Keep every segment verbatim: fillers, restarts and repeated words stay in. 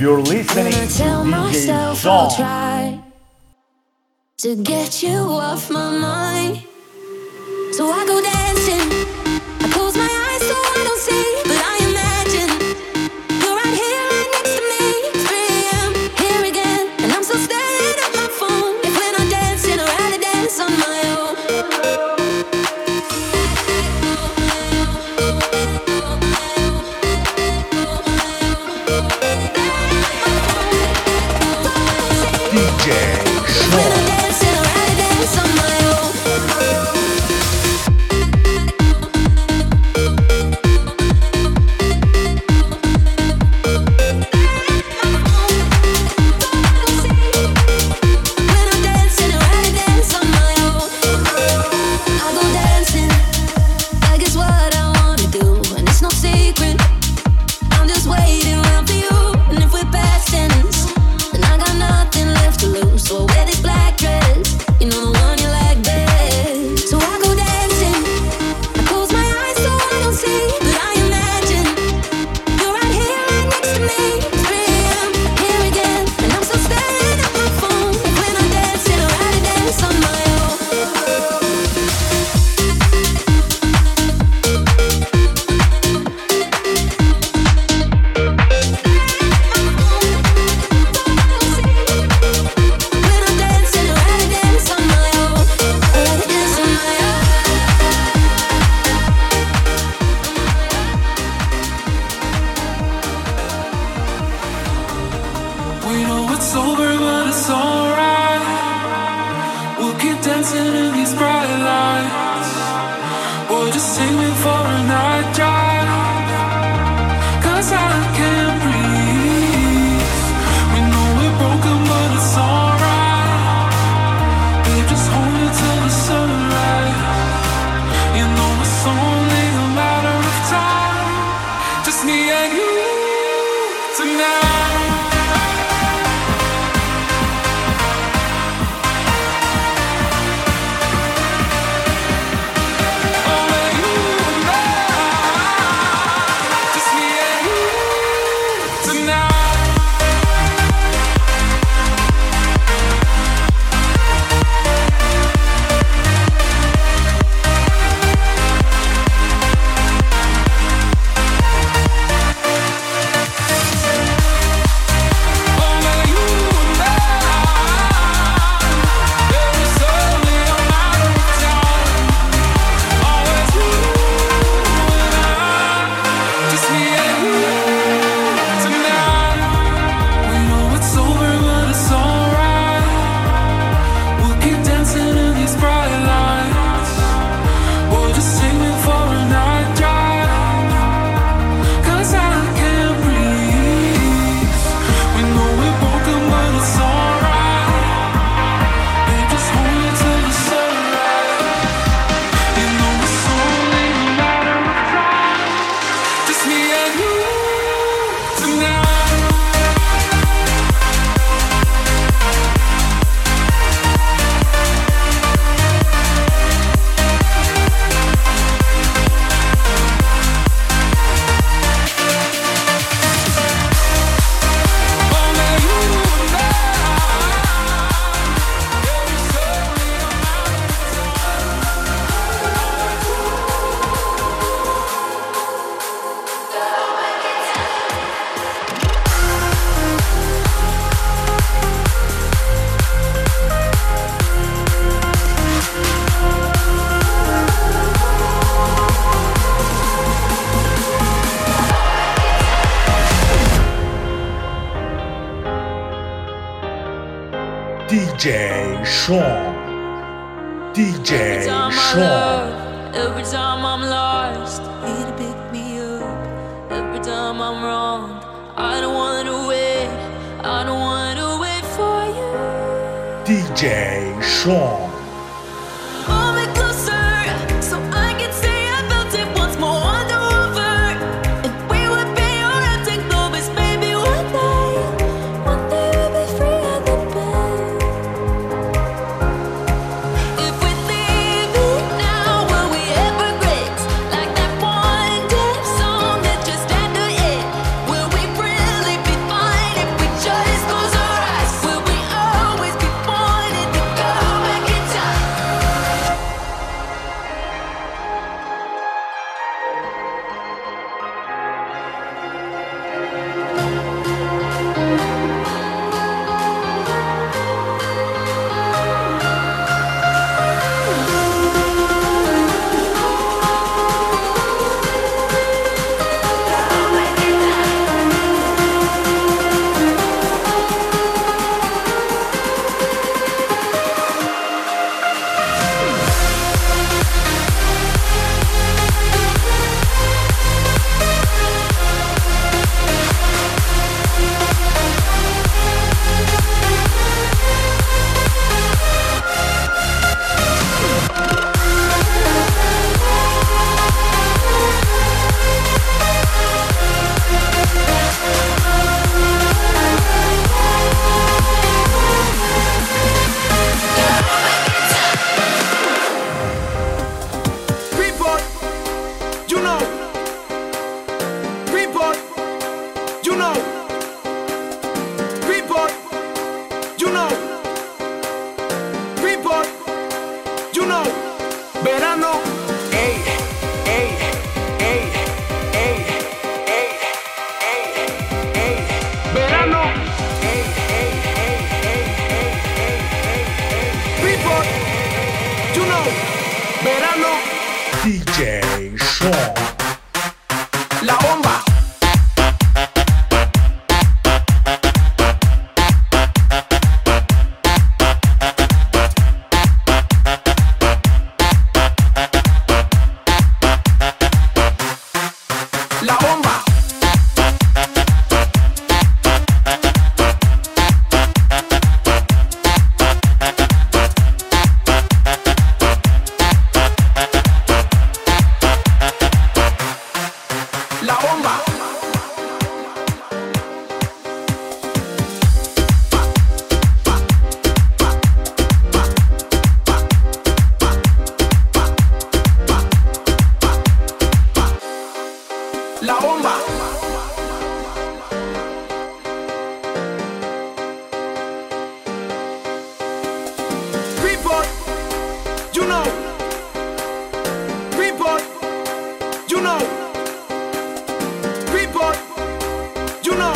You're listening And I tell to D J myself I'll Sean. try to get you off my mind. So I go dancing. I close my eyes so I don't see, but I imagine you're right here, right next to me. It's three a m here again, and I'm still staring at my phone. If we're not dancing, I'd rather dance on my own. D J When I'm Sean. dancing, I'd rather dance on my own. When I'm dancing, I'd rather dance on my own. I go dancing like it's what I wanna do, and it's no secret. I'm just waiting around for you, and if we're past tense, then I got nothing left to lose. So I wear this black dress, you know the one you like best. So I go dancing, I close my eyes so I don't see, but I imagine you're right here, right next to me. It's three a m here again, and I'm still staring at my phone. When I'm dancing, I'd rather dance on my own. When I'm dancing, I'd rather dance on my own. I'd rather dance on my own. We know it's over, but it's alright. We'll keep dancing in these bright lights. We'll just take me for a night drive. 'Cause I can't breathe. We know we're broken, but it's alright. Babe, just hold me till the sunrise. You know it's only a matter of time. Just me and you tonight. D J Sean. D J Every time I Sean. love, every time I'm lost, here to pick me up. Every time I'm wrong, I don't wanna wait, I don't wanna wait for you. D J Sean. Pull me closer, so I can say I felt it once more. Wonder over if we would be alright. Take no risk, maybe one day, one day we'll be free at the bed. If we leave it now, will we ever regret? Like that one damn song that just had to end. Will we really be fine if we D J Sean. La bomba. La bomba. La bomba. La bomba. Report, you know. Report, you know. Report, you know.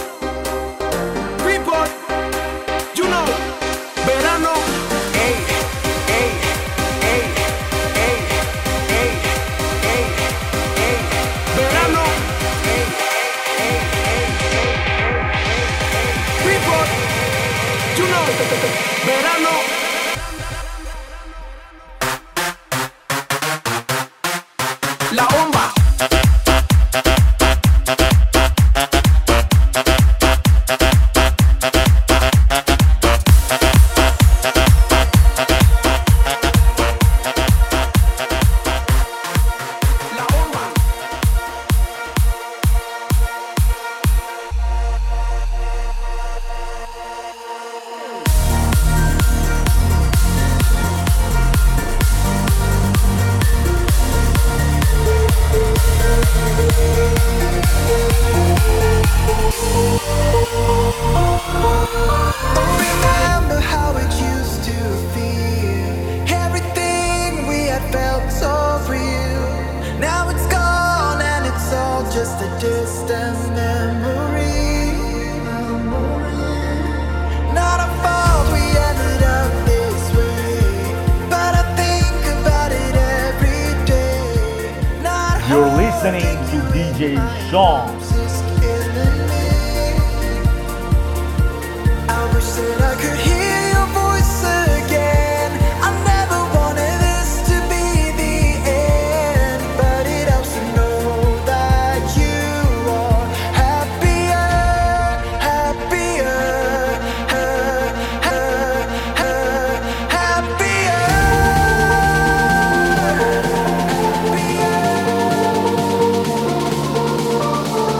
Report, you know. Verano, ey, ey, ey, ey, ey, ey, ey. Verano, ey, ey, ey, ey, ey. Report, you know. Verano. La bomba. La bomba. Remember how it used to feel. Everything we had felt so real. Now it's gone and it's all just a distant memory. Not our fault we ended up this way, but I think about it every day. Not You're listening to D J Sean. just killing me. I wish that I could hear your voice again. I never wanted this to be the end, but it helps to know that you are happier, happier, uh, uh, uh, happier, happier.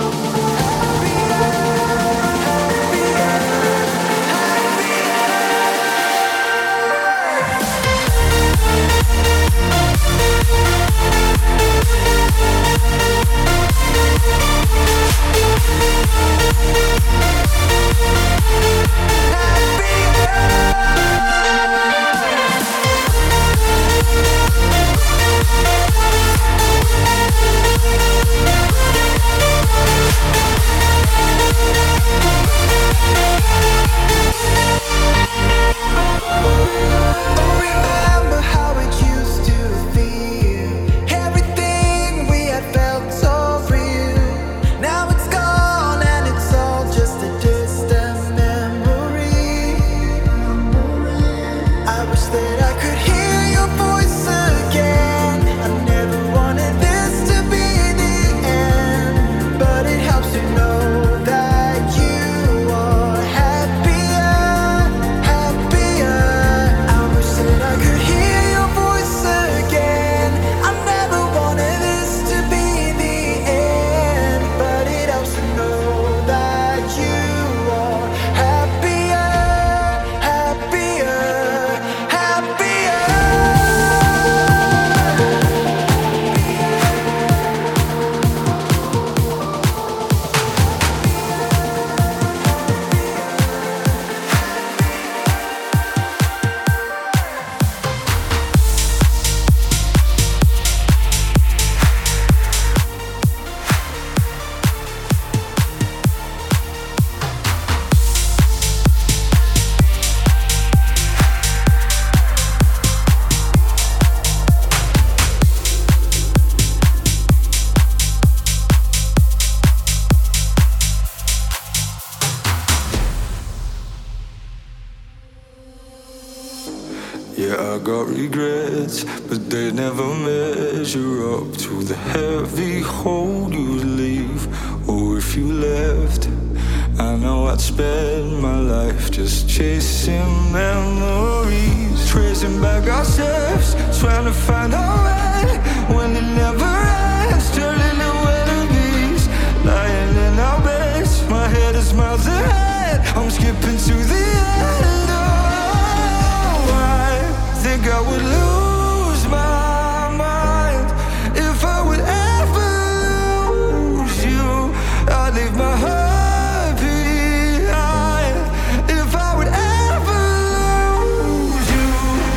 Yeah, I got regrets, but they never measure up to the heavy hold you'd leave. Or if you left, I know I'd spend my life just chasing memories, tracing back our steps, trying to find our way when it never ends, turning to enemies, lying in our beds. My head is miles ahead, I'm skipping to the end. Oh, I think I would lose my mind if I would ever lose you. I'd leave my heart behind if I would ever lose you.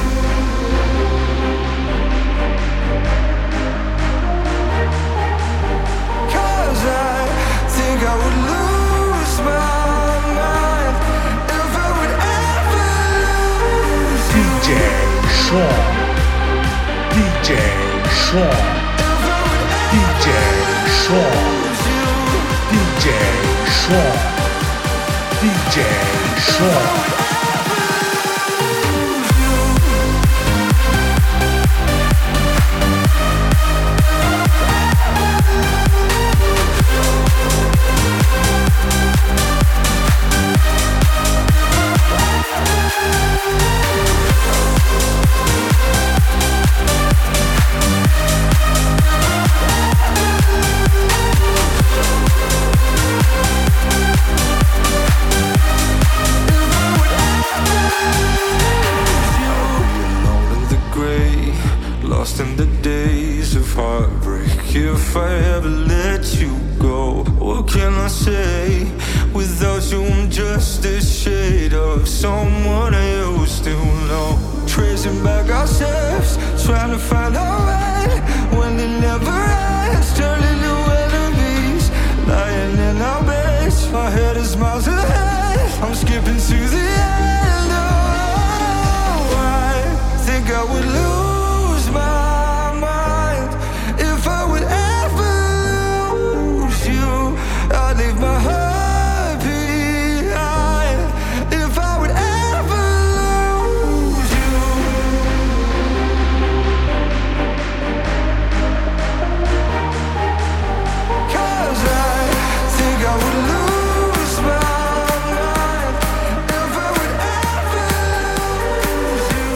Cause I think I would lose my mind if I would ever lose you. D J Sean, D J Sean, D J Sean, D J Sean, D J Sean. Lost in the days of heartbreak. If I ever let you go, what can I say? Without you I'm just a shade of someone I used to know. Tracing back our steps, trying to find our way when it never ends, turning to enemies, lying in our beds. My head is miles ahead, I'm skipping to the end. Oh, I think I would lose my mind if I would ever lose you. I'd leave my heart behind if I would ever lose you. Cause I think I would lose my mind if I would ever lose you.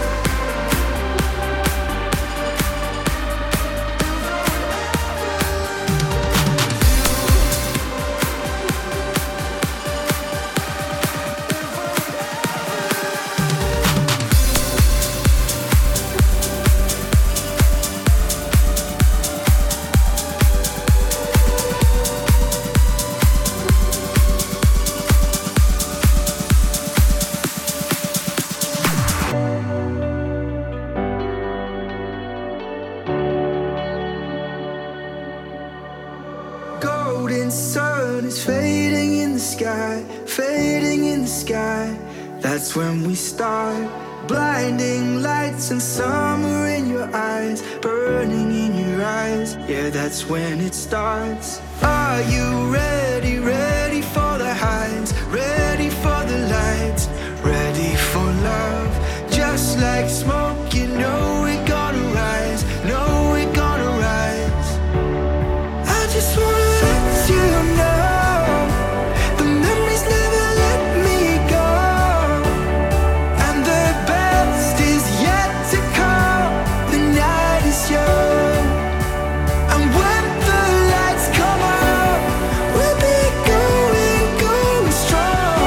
Golden sun is fading in the sky, fading in the sky. That's when we start. Blinding lights and summer in your eyes, burning in your eyes. Yeah, that's when it starts. Are you ready, ready for the highs, ready for the lights, ready for love? Just like smoke, you know we're gonna rise, know we're gonna rise. I just wanna let you know the memories never let me go, and the best is yet to come. The night is young, and when the lights come up, we'll be going, going strong.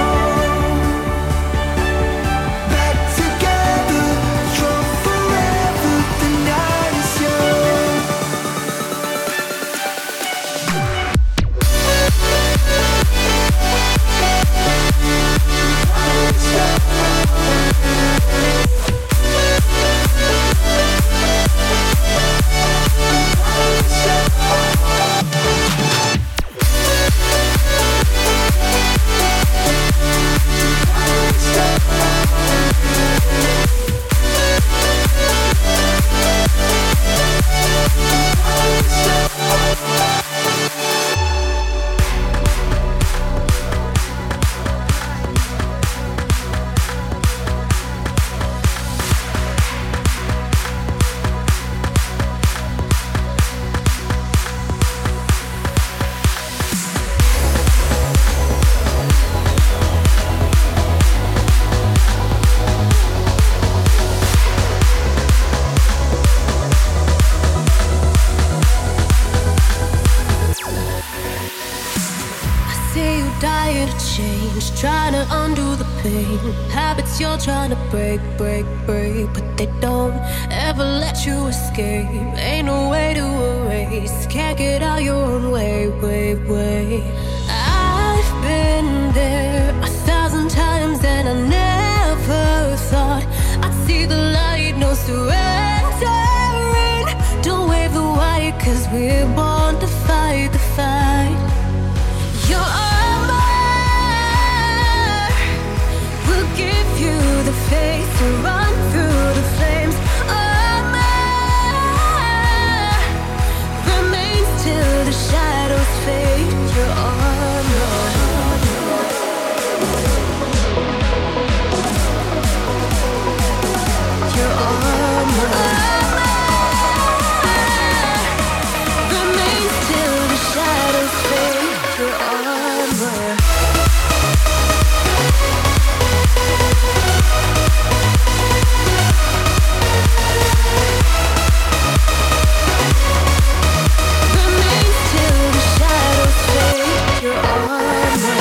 to undo the pain. Habits you're trying to break, break, break, but they don't ever let you escape. Ain't no way to erase. Can't get out your own way, way, way. I've been there a thousand times and I never thought I'd see the light. No surrendering. Don't wave the white, cause we're born to fight the fight. Your armor will give you the faith to run through the flames. Armor remains till the shadows fade. Your armor. Your armor remains till the shadows fade. Your armor. Remains till the shadows fade. Your armor.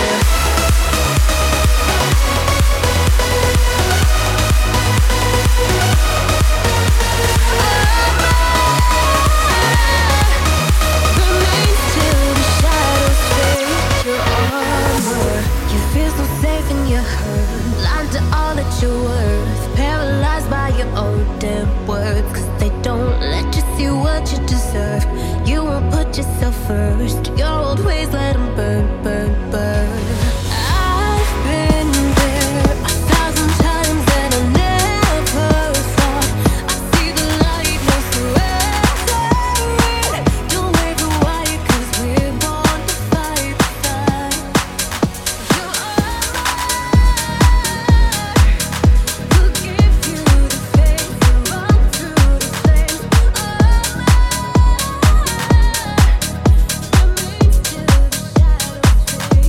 Remains till the shadows fade. Your armor. You feel so safe in your hurt, blind to all that you're worth, paralyzed by your own damn words, cause they don't let you see what you deserve. You won't put yourself first. Your old ways, let them burn, burn, burn. I've been there a thousand times and I never thought I'd see the light. No surrendering. Don't wave the white, cause we're born to fight the fight. Your armor will give you the faith to run through the flames. Armor remains till the shadows fade.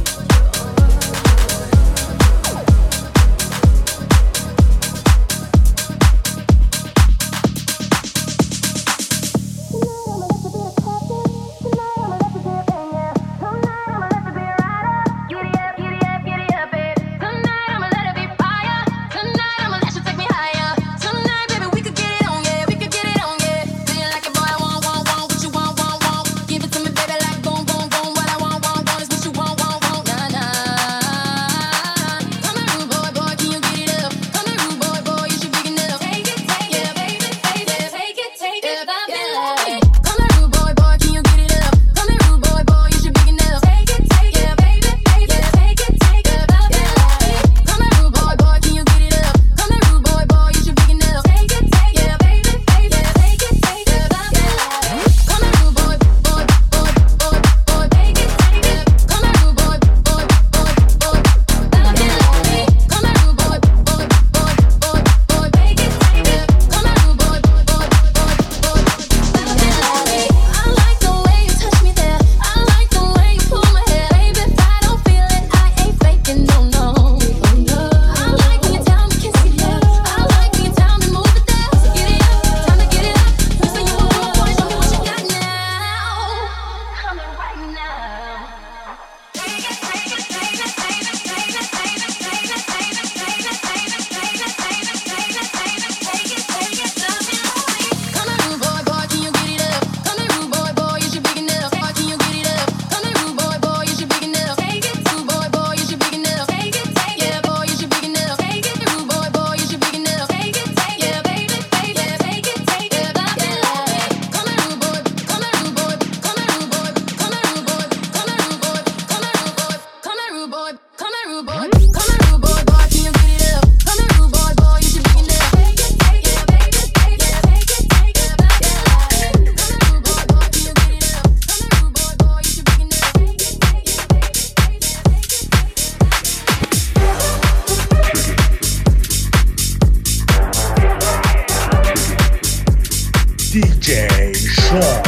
D J Sean.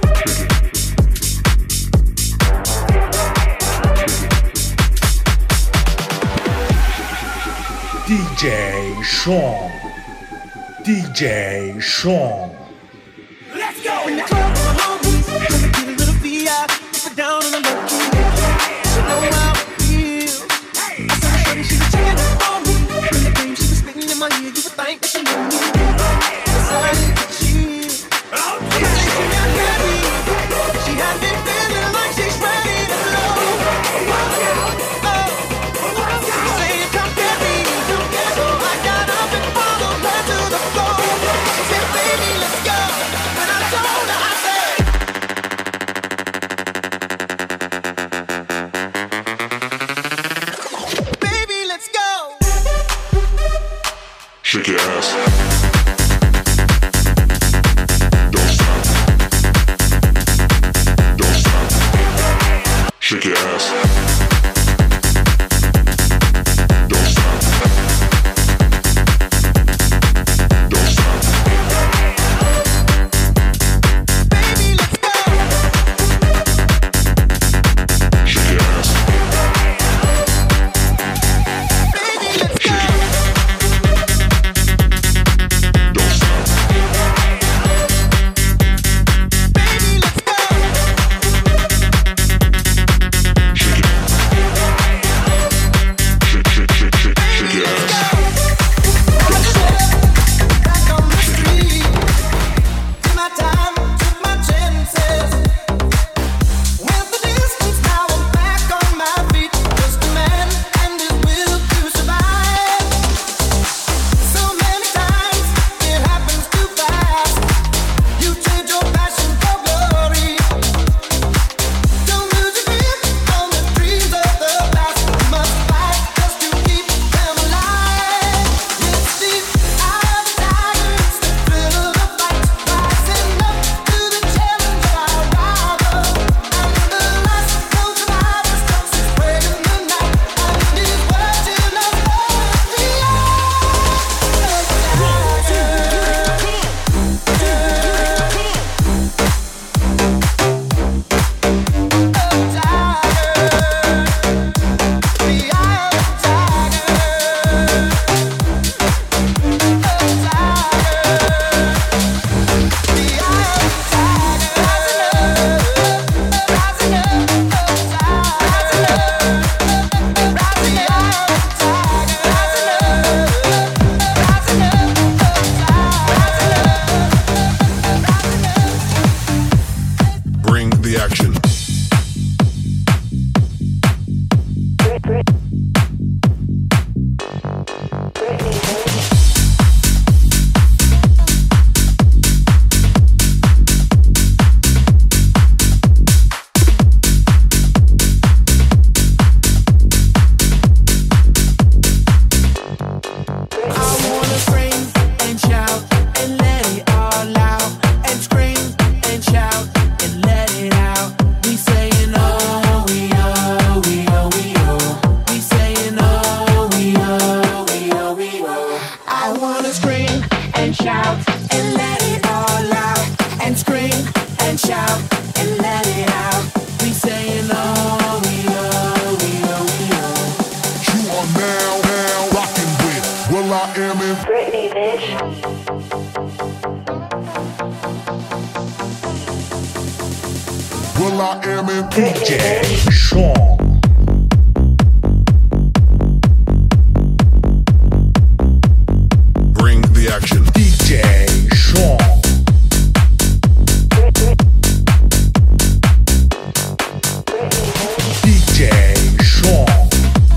D J Sean. D J Sean. Let's go! When the club is long, gonna get a little V I P, dip it down on the low key. She know how I feel. I saw her shorty, she Shake your ass. Don't stop. Don't stop. Shake your ass. Don't stop. Don't stop. Baby, let's go. Shake your ass. Baby, let's go. Don't stop. Baby, let's go. Shake it. Shake, shake, shake, shake, shake your ass. Back on the street. Took my time, took my chances. Went the distance, now I'm back on my feet. Just a man and his will to survive. So many times it happens too fast. You trade your passion for glory. Don't lose your grip on the dreams of the past. You must fight just to keep them alive. It's the eye of the tiger, it's the thrill of the fight. Rising up to the challenge of our rival. And the last known survivor stalks his prey in the night. And his virgin of the Bring the action. I wanna scream and shout and let it all out. And scream and shout and let it out. We saying oh, we oh, we oh, we oh. We saying oh, we oh, we oh, we oh. I wanna scream and shout and let it all out. And scream and shout and let it out. We saying oh, we oh, we oh, we oh. You are now, now rocking with Will I Am in Britney, bitch. Will I Am in D J Sean. Bring the action. D J Sean. D J Sean.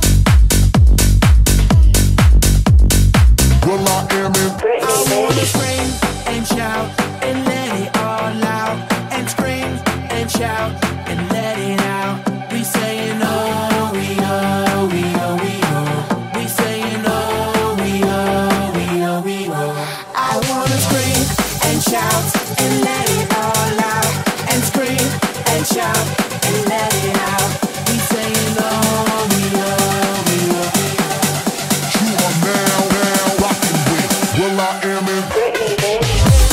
Will I Am in I wanna scream and shout and let it all out. And scream and shout and let it out. We saying oh, we oh, we oh, we oh. We saying oh, we oh, we oh, we oh. I wanna scream and shout and let it all out. And scream and shout and let it out. We saying oh, we oh, we oh, we oh. You are now, now rocking with Will I Am in Britney, bitch.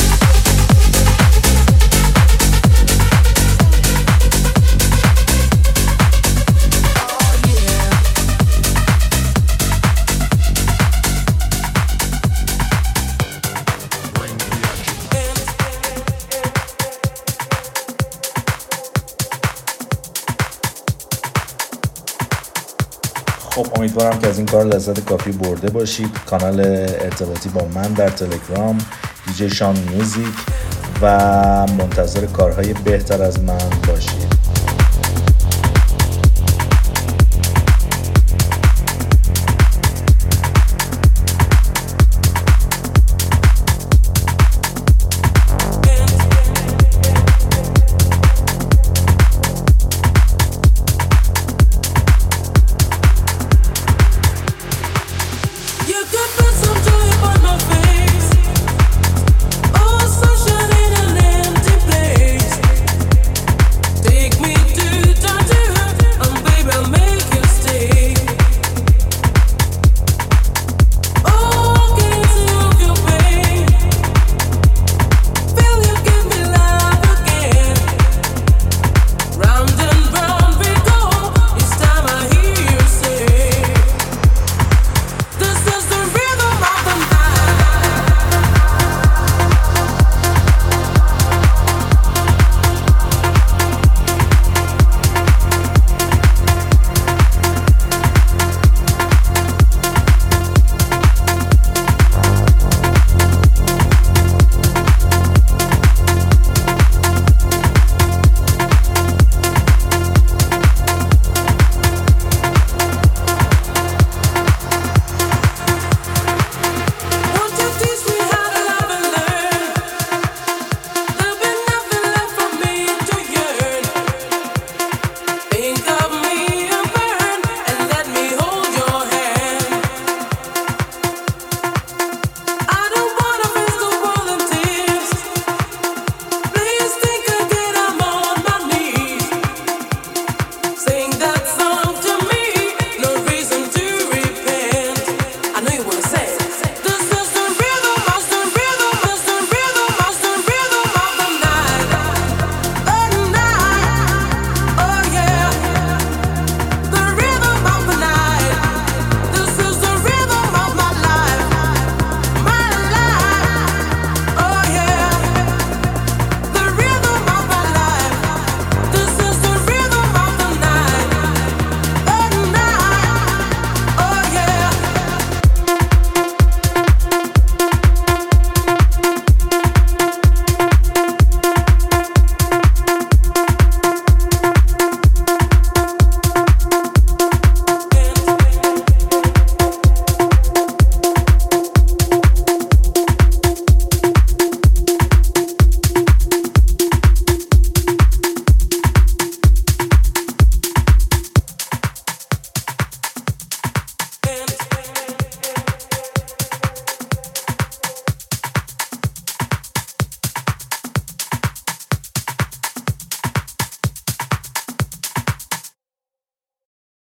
Bring the action. خب امیدوارم که از این کار لذت کافی برده باشید. کانال ارتباطی با من در تلگرام دیجی شان میوزیک و منتظر کارهای بهتر از من باشید.